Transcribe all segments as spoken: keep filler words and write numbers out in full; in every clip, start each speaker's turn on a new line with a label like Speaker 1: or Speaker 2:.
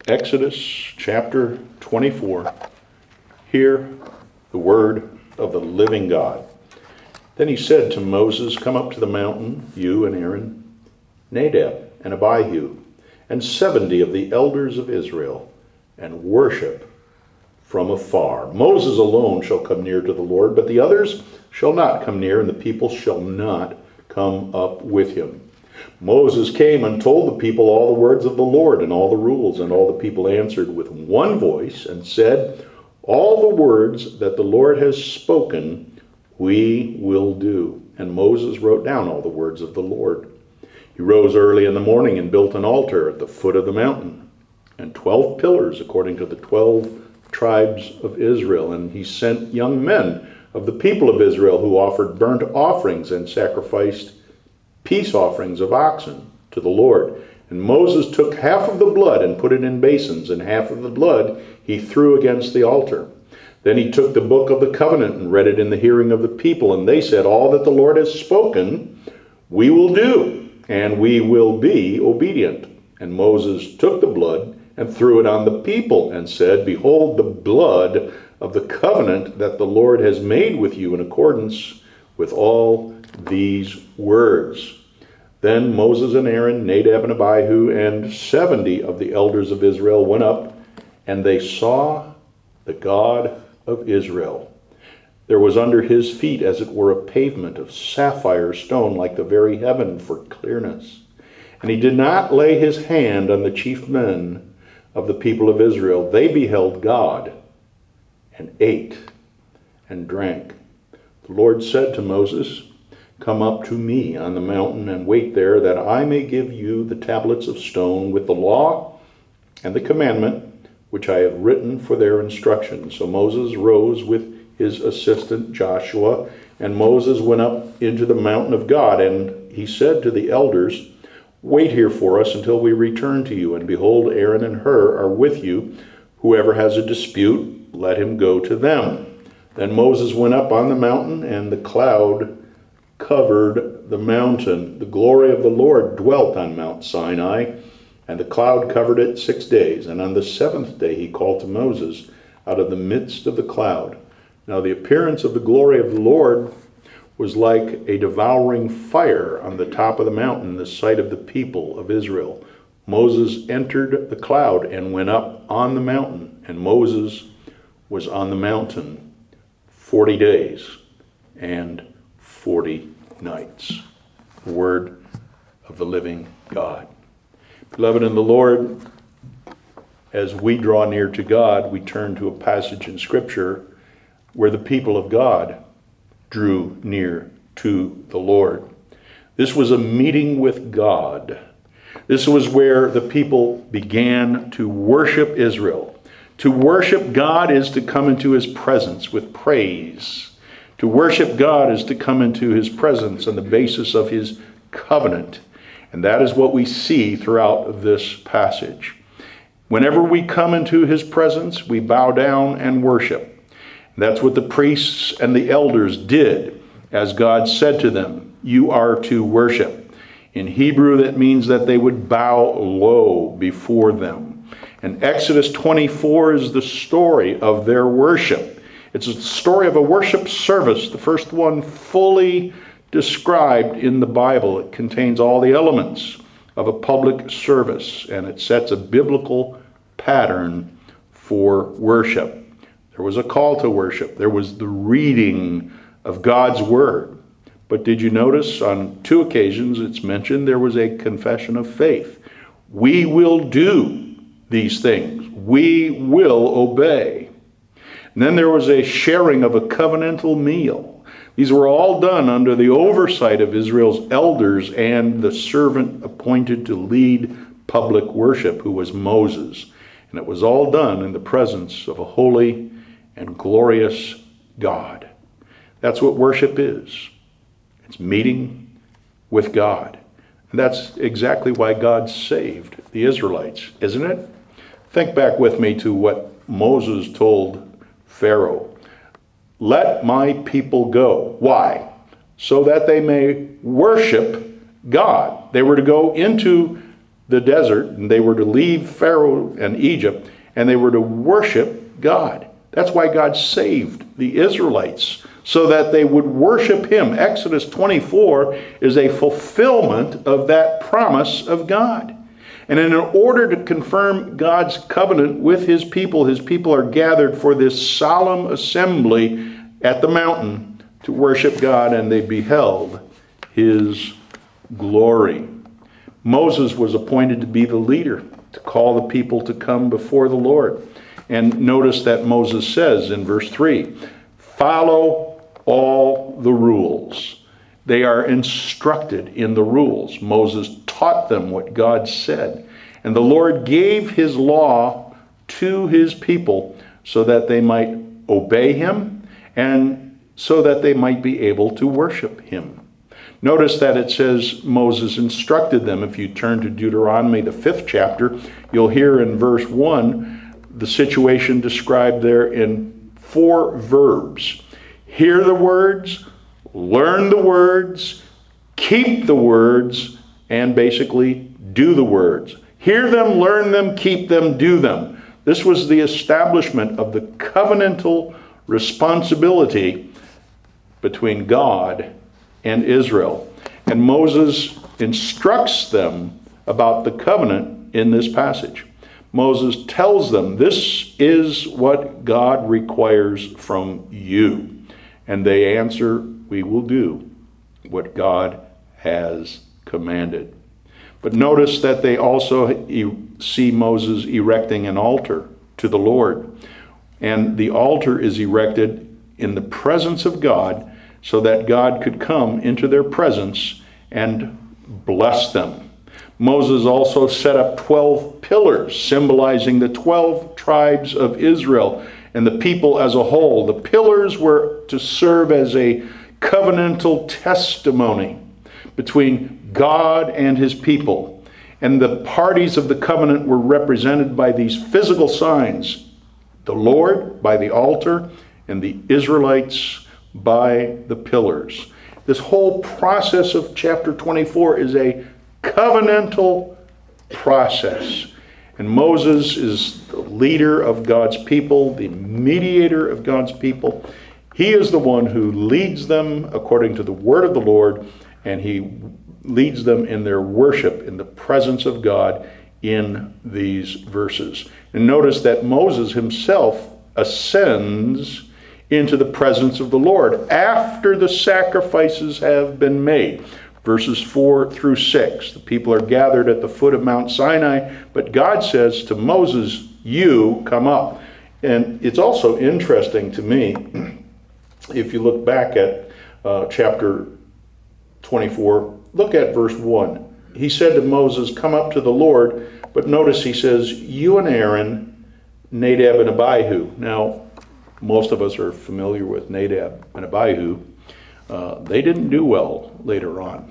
Speaker 1: Exodus chapter twenty-four. Hear the word of the living God. Then he said to Moses, "Come up to the mountain, you and Aaron, Nadab and Abihu, and seventy of the elders of Israel, and worship from afar. Moses alone shall come near to the Lord, but the others shall not come near, and the people shall not come up with him." Moses came and told the people all the words of the Lord and all the rules, and all the people answered with one voice and said, "All the words that the Lord has spoken, we will do." And Moses wrote down all the words of the Lord. He rose early in the morning and built an altar at the foot of the mountain, and twelve pillars according to the twelve tribes of Israel. And he sent young men of the people of Israel who offered burnt offerings and sacrificed peace offerings of oxen to the Lord. And Moses took half of the blood and put it in basins, and half of the blood he threw against the altar. Then he took the book of the covenant and read it in the hearing of the people, and they said, "All that the Lord has spoken, we will do, and we will be obedient." And Moses took the blood and threw it on the people and said, "Behold the blood of the covenant that the Lord has made with you in accordance with all these words." Then Moses and Aaron, Nadab and Abihu, and seventy of the elders of Israel went up, and they saw the God of Israel. There was under his feet, as it were, a pavement of sapphire stone, like the very heaven for clearness. And he did not lay his hand on the chief men of the people of Israel. They beheld God and ate and drank. The Lord said to Moses, "Come up to me on the mountain and wait there, that I may give you the tablets of stone with the law and the commandment which I have written for their instruction." So Moses rose with his assistant Joshua, and Moses went up into the mountain of God, and he said to the elders, "Wait here for us until we return to you, and behold, Aaron and Hur are with you. Whoever has a dispute, let him go to them." Then Moses went up on the mountain, and the cloud covered the mountain. The glory of the Lord dwelt on Mount Sinai, and the cloud covered it six days. And on the seventh day he called to Moses out of the midst of the cloud. Now the appearance of the glory of the Lord was like a devouring fire on the top of the mountain, in the sight of the people of Israel. Moses entered the cloud and went up on the mountain, and Moses was on the mountain forty days and forty nights. The word of the living God. Beloved in the Lord, as we draw near to God, we turn to a passage in Scripture where the people of God drew near to the Lord. This was a meeting with God. This was where the people began to worship Israel. To worship God is to come into his presence with praise. To worship God is to come into his presence on the basis of his covenant. And that is what we see throughout this passage. Whenever we come into his presence, we bow down and worship. That's what the priests and the elders did, as God said to them, "You are to worship." In Hebrew, that means that they would bow low before them. And Exodus twenty-four is the story of their worship. It's a story of a worship service, the first one fully described in the Bible. It contains all the elements of a public service, and it sets a biblical pattern for worship. There was a call to worship. There was the reading of God's word. But did you notice on two occasions it's mentioned there was a confession of faith. We will do these things. We will obey. And then there was a sharing of a covenantal meal. These were all done under the oversight of Israel's elders and the servant appointed to lead public worship, who was Moses. And it was all done in the presence of a holy and glorious God. That's what worship is. It's meeting with God. And that's exactly why God saved the Israelites, isn't it? Think back with me to what Moses told Pharaoh. "Let my people go." Why? So that they may worship God. They were to go into the desert, and they were to leave Pharaoh and Egypt, and they were to worship God. That's why God saved the Israelites, so that they would worship him. Exodus twenty-four is a fulfillment of that promise of God. And in order to confirm God's covenant with his people, his people are gathered for this solemn assembly at the mountain to worship God, and they beheld his glory. Moses was appointed to be the leader, to call the people to come before the Lord. And notice that Moses says in verse three, follow all the rules. They are instructed in the rules. Moses taught them what God said. And the Lord gave his law to his people so that they might obey him and so that they might be able to worship him. Notice that it says Moses instructed them. If you turn to Deuteronomy, the fifth chapter, you'll hear in verse one the situation described there in four verbs. Hear the words, learn the words, keep the words, and basically do the words. Hear them, learn them, keep them, do them. This was the establishment of the covenantal responsibility between God and Israel. And Moses instructs them about the covenant in this passage. Moses tells them, this is what God requires from you. And they answer, we will do what God has commanded. But notice that they also see Moses erecting an altar to the Lord. And the altar is erected in the presence of God so that God could come into their presence and bless them. Moses also set up twelve pillars symbolizing the twelve tribes of Israel and the people as a whole. The pillars were to serve as a covenantal testimony between God and his people. And the parties of the covenant were represented by these physical signs. The Lord by the altar and the Israelites by the pillars. This whole process of chapter twenty-four is a covenantal process. And Moses is the leader of God's people, the mediator of God's people. He is the one who leads them according to the word of the Lord, and he leads them in their worship in the presence of God in these verses. And notice that Moses himself ascends into the presence of the Lord after the sacrifices have been made. Verses four through six. The people are gathered at the foot of Mount Sinai, but God says to Moses, you come up. And it's also interesting to me, if you look back at uh, chapter twenty-four, look at verse one. He said to Moses, come up to the Lord, but notice he says, you and Aaron, Nadab and Abihu. Now, most of us are familiar with Nadab and Abihu. Uh, they didn't do well later on.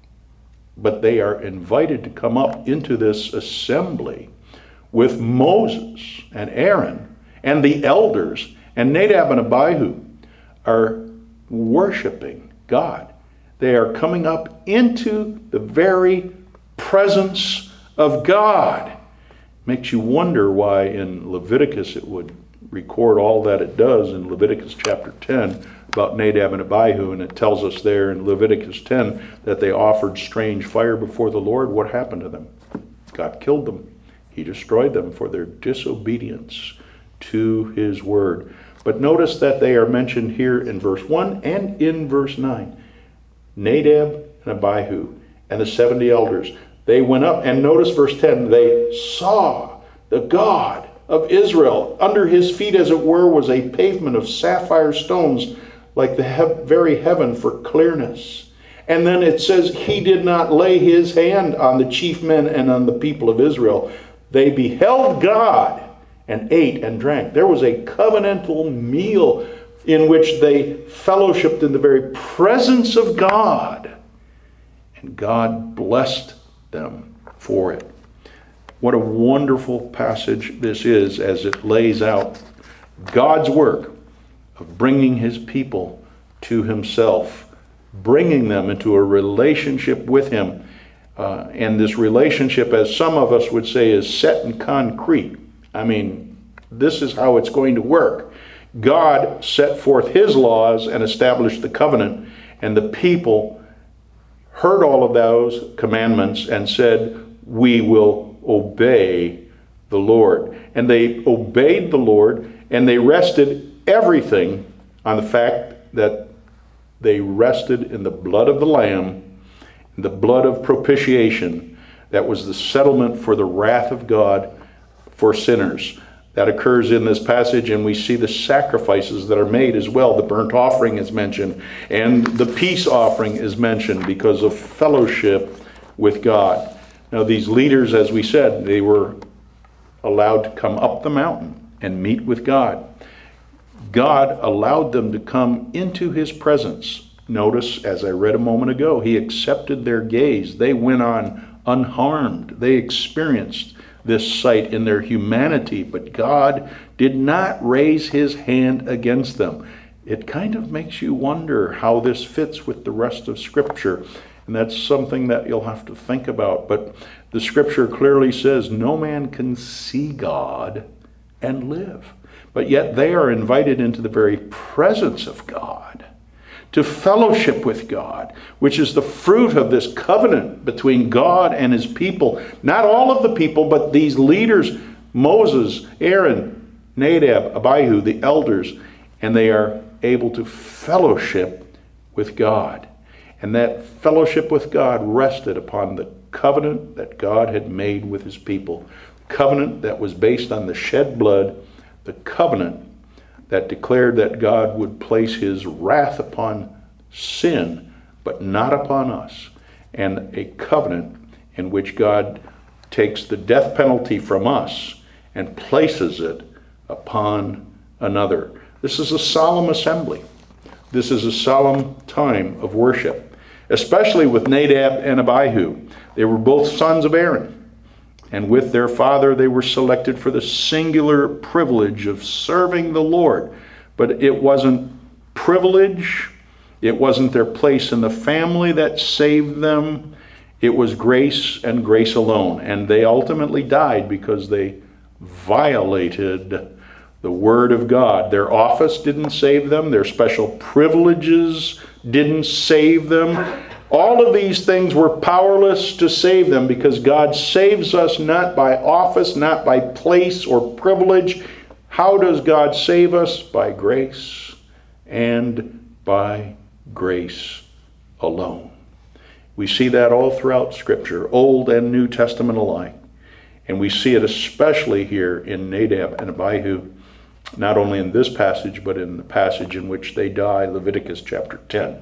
Speaker 1: But they are invited to come up into this assembly with Moses and Aaron and the elders. And Nadab and Abihu are worshiping God. They are coming up into the very presence of God. Makes you wonder why in Leviticus it would record all that it does in Leviticus chapter ten about Nadab and Abihu, and it tells us there in Leviticus ten that they offered strange fire before the Lord. What happened to them? God killed them. He destroyed them for their disobedience to his word. But notice that they are mentioned here in verse one and in verse nine. Nadab and Abihu and the seventy elders, they went up, and notice verse ten, they saw the God of Israel. Under his feet, as it were, was a pavement of sapphire stones, like the he- very heaven for clearness. And then it says, he did not lay his hand on the chief men and on the people of Israel. They beheld God and ate and drank. There was a covenantal meal in which they fellowshiped in the very presence of God. And God blessed them for it. What a wonderful passage this is as it lays out God's work of bringing his people to himself, bringing them into a relationship with him, Uh, and this relationship, as some of us would say, is set in concrete. I mean, this is how it's going to work. God set forth his laws and established the covenant, and the people heard all of those commandments and said, we will obey the Lord. And they obeyed the Lord, and they rested everything on the fact that they rested in the blood of the Lamb, the blood of propitiation. That was the settlement for the wrath of God for sinners. That occurs in this passage, and we see the sacrifices that are made as well. The burnt offering is mentioned, and the peace offering is mentioned because of fellowship with God. Now these leaders, as we said, they were allowed to come up the mountain and meet with God. God allowed them to come into his presence. Notice, as I read a moment ago, he accepted their gaze. They went on unharmed. They experienced this sight in their humanity, but God did not raise his hand against them. It kind of makes you wonder how this fits with the rest of Scripture, and that's something that you'll have to think about. But the Scripture clearly says no man can see God and live, but yet they are invited into the very presence of God, to fellowship with God, which is the fruit of this covenant between God and his people. Not all of the people, but these leaders, Moses, Aaron, Nadab, Abihu, the elders, and they are able to fellowship with God. And that fellowship with God rested upon the covenant that God had made with his people. The covenant that was based on the shed blood, the covenant that declared that God would place his wrath upon sin, but not upon us, and a covenant in which God takes the death penalty from us and places it upon another. This is a solemn assembly. This is a solemn time of worship, especially with Nadab and Abihu. They were both sons of Aaron. And with their father, they were selected for the singular privilege of serving the Lord. But it wasn't privilege. It wasn't their place in the family that saved them. It was grace and grace alone. And they ultimately died because they violated the word of God. Their office didn't save them. Their special privileges didn't save them. All of these things were powerless to save them, because God saves us not by office, not by place or privilege. How does God save us? By grace, and by grace alone. We see that all throughout Scripture, Old and New Testament alike. And we see it especially here in Nadab and Abihu, not only in this passage, but in the passage in which they die, Leviticus chapter ten.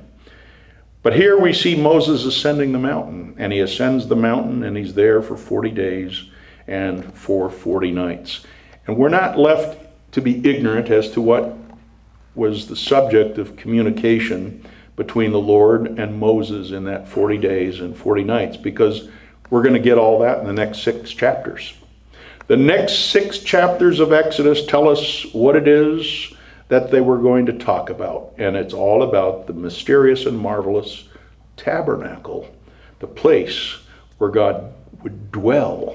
Speaker 1: But here we see Moses ascending the mountain, and he ascends the mountain, and he's there for forty days and for forty nights. And we're not left to be ignorant as to what was the subject of communication between the Lord and Moses in that forty days and forty nights, because we're going to get all that in the next six chapters. The next six chapters of Exodus tell us what it is that they were going to talk about. And it's all about the mysterious and marvelous tabernacle, the place where God would dwell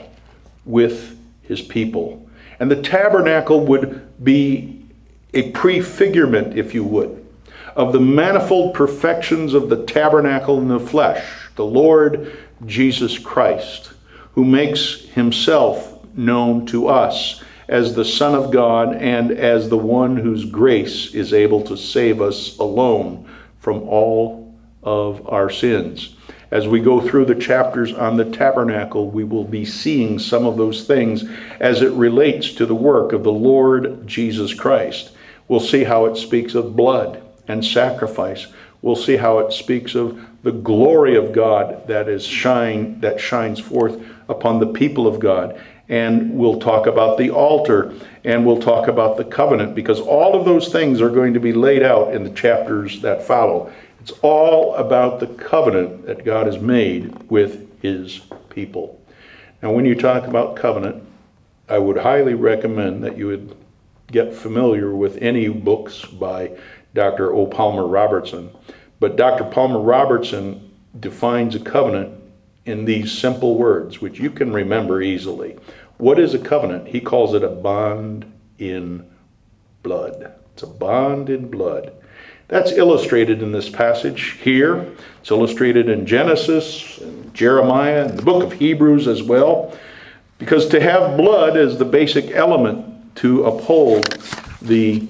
Speaker 1: with his people. And the tabernacle would be a prefigurement, if you would, of the manifold perfections of the tabernacle in the flesh, the Lord Jesus Christ, who makes himself known to us as the Son of God and as the one whose grace is able to save us alone from all of our sins. As we go through the chapters on the tabernacle, we will be seeing some of those things as it relates to the work of the Lord Jesus Christ. We'll see how it speaks of blood and sacrifice. We'll see how it speaks of the glory of God that is shine that shines forth upon the people of God. And we'll talk about the altar, and we'll talk about the covenant, because all of those things are going to be laid out in the chapters that follow. It's all about the covenant that God has made with his people. Now, when you talk about covenant, I would highly recommend that you would get familiar with any books by Doctor O. Palmer Robertson. But Doctor Palmer Robertson defines a covenant in these simple words, which you can remember easily. What is a covenant? He calls it a bond in blood. It's a bond in blood. That's illustrated in this passage here. It's illustrated in Genesis, and Jeremiah, and the book of Hebrews as well. Because to have blood is the basic element to uphold the,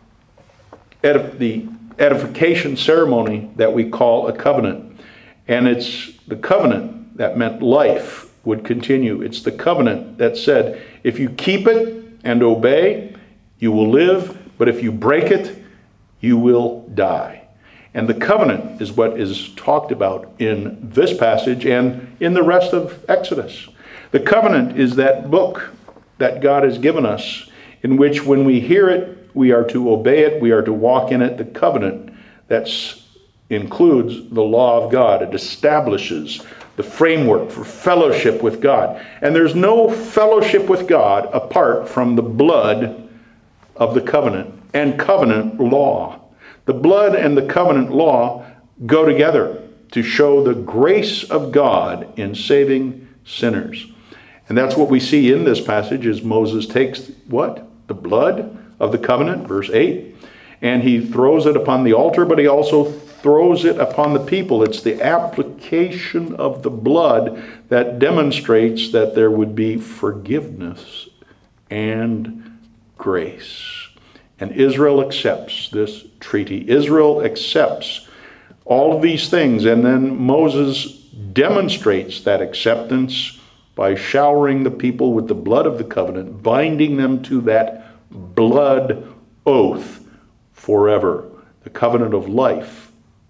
Speaker 1: edif- the edification ceremony that we call a covenant. And it's the covenant that meant life would continue. It's the covenant that said, if you keep it and obey, you will live, but if you break it, you will die. And the covenant is what is talked about in this passage and in the rest of Exodus. The covenant is that book that God has given us, in which when we hear it, we are to obey it, we are to walk in it. The covenant that includes the law of God. It establishes the framework for fellowship with God. And there's no fellowship with God apart from the blood of the covenant and covenant law. The blood and the covenant law go together to show the grace of God in saving sinners. And that's what we see in this passage as Moses takes what? The blood of the covenant, verse eight, and he throws it upon the altar, but he also throws it upon the people. It's the application of the blood that demonstrates that there would be forgiveness and grace. And Israel accepts this treaty. Israel accepts all of these things, and then Moses demonstrates that acceptance by showering the people with the blood of the covenant, binding them to that blood oath forever, the covenant of life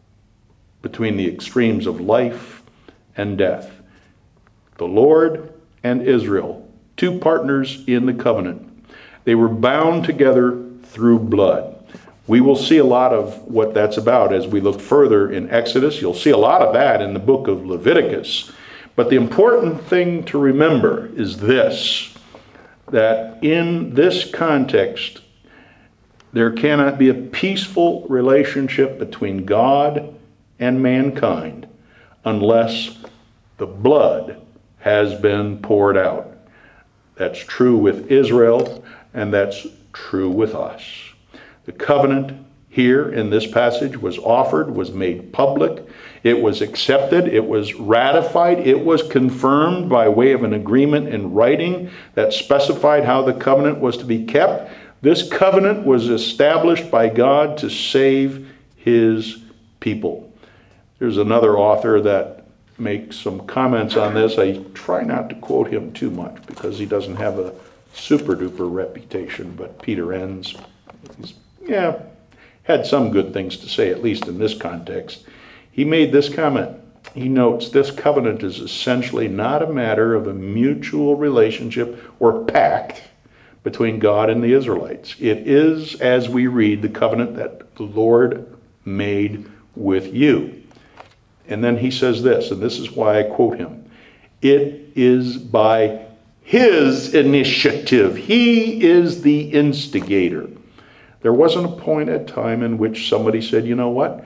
Speaker 1: between the extremes of life and death. The Lord and Israel, two partners in the covenant. They were bound together through blood. We will see a lot of what that's about as we look further in Exodus. You'll see a lot of that in the book of Leviticus. But the important thing to remember is this, that in this context, there cannot be a peaceful relationship between God and mankind unless the blood has been poured out. That's true with Israel, and that's true with us. The covenant here in this passage was offered, was made public, it was accepted, it was ratified, it was confirmed by way of an agreement in writing that specified how the covenant was to be kept. This covenant was established by God to save his people. There's another author that makes some comments on this. I try not to quote him too much because he doesn't have a super duper reputation, but Peter Enns, he's, yeah, had some good things to say, at least in this context. He made this comment. He notes, this covenant is essentially not a matter of a mutual relationship or pact between God and the Israelites. It is, as we read, the covenant that the Lord made with you. And then he says this, and this is why I quote him. It is by his initiative. He is the instigator. There wasn't a point at time in which somebody said, you know what?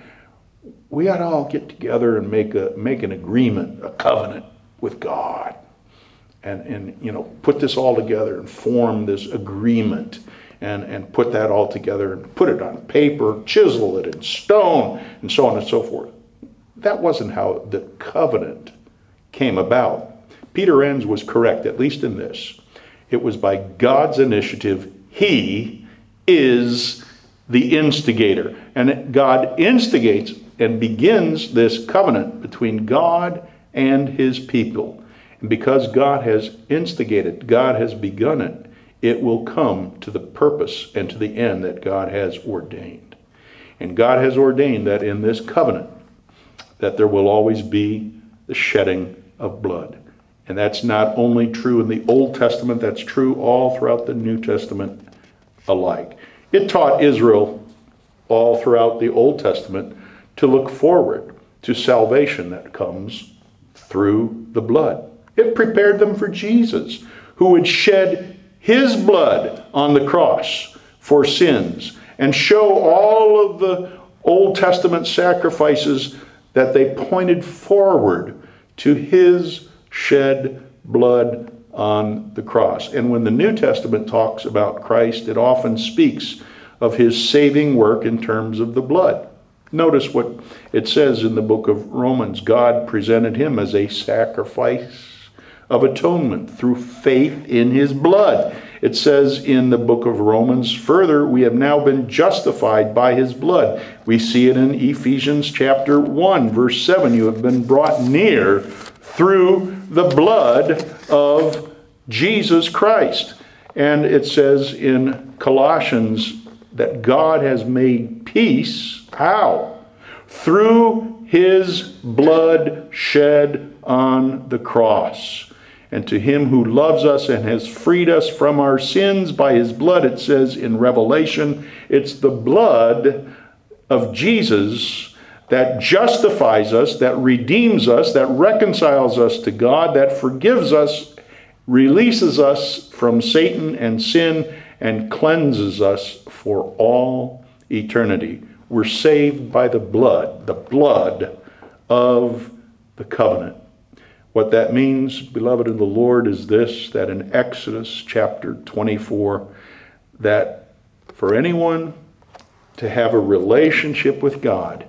Speaker 1: We ought to all get together and make a make an agreement, a covenant with God. And, and you know, put this all together and form this agreement and, and put that all together and put it on paper, chisel it in stone, and so on and so forth. That wasn't how the covenant came about. Peter Enns was correct, at least in this. It was by God's initiative. He is the instigator. And God instigates and begins this covenant between God and his people. And because God has instigated, God has begun it, it will come to the purpose and to the end that God has ordained. And God has ordained that in this covenant, that there will always be the shedding of blood. And that's not only true in the Old Testament, that's true all throughout the New Testament alike. It taught Israel all throughout the Old Testament to look forward to salvation that comes through the blood. It prepared them for Jesus, who would shed his blood on the cross for sins and show all of the Old Testament sacrifices that they pointed forward to his shed blood on the cross. And when the New Testament talks about Christ, it often speaks of his saving work in terms of the blood. Notice what it says in the book of Romans. God presented him as a sacrifice of atonement through faith in his blood. It says in the book of Romans, further, we have now been justified by his blood. We see it in Ephesians chapter one, verse seven. You have been brought near through the blood of Jesus Christ. And it says in Colossians that God has made peace. How? Through his blood shed on the cross. And to him who loves us and has freed us from our sins by his blood, it says in Revelation, it's the blood of Jesus that justifies us, that redeems us, that reconciles us to God, that forgives us, releases us from Satan and sin, and cleanses us for all eternity. We're saved by the blood, the blood of the covenant. What that means, beloved in the Lord, is this, that in Exodus chapter twenty-four, that for anyone to have a relationship with God,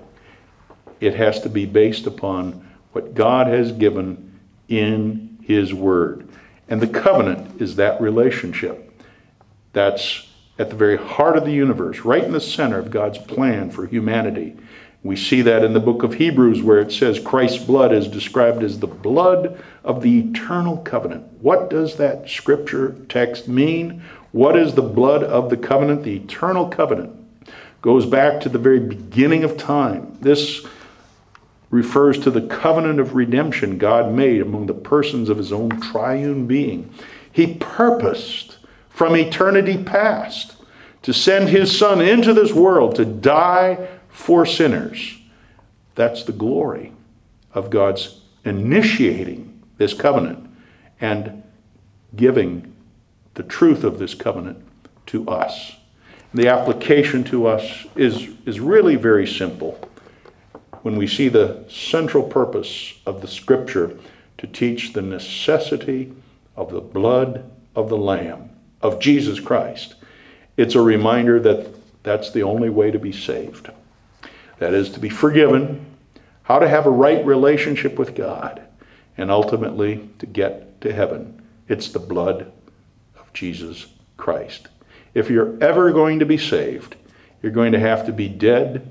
Speaker 1: it has to be based upon what God has given in his word. And the covenant is that relationship. That's at the very heart of the universe, right in the center of God's plan for humanity. We see that in the book of Hebrews, where it says Christ's blood is described as the blood of the eternal covenant. What does that scripture text mean? What is the blood of the covenant? The eternal covenant goes back to the very beginning of time. This refers to the covenant of redemption God made among the persons of his own triune being. He purposed from eternity past to send his Son into this world to die for sinners. That's the glory of God's initiating this covenant and giving the truth of this covenant to us. The application to us is, is really very simple. When we see the central purpose of the scripture to teach the necessity of the blood of the Lamb, of Jesus Christ, it's a reminder that that's the only way to be saved. That is, to be forgiven, how to have a right relationship with God, and ultimately to get to heaven. It's the blood of Jesus Christ. If you're ever going to be saved, you're going to have to be dead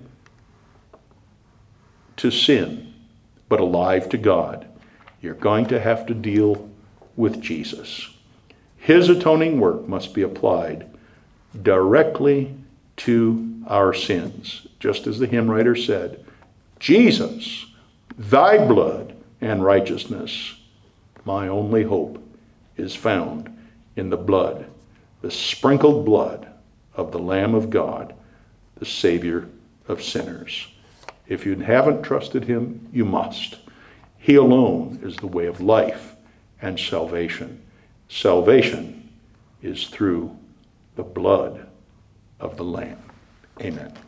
Speaker 1: to sin, but alive to God. You're going to have to deal with Jesus. His atoning work must be applied directly to our sins. Just as the hymn writer said, Jesus, thy blood and righteousness, my only hope is found in the blood, the sprinkled blood of the Lamb of God, the Savior of sinners. If you haven't trusted him, you must. He alone is the way of life and salvation. Salvation is through the blood of the Lamb. Amen.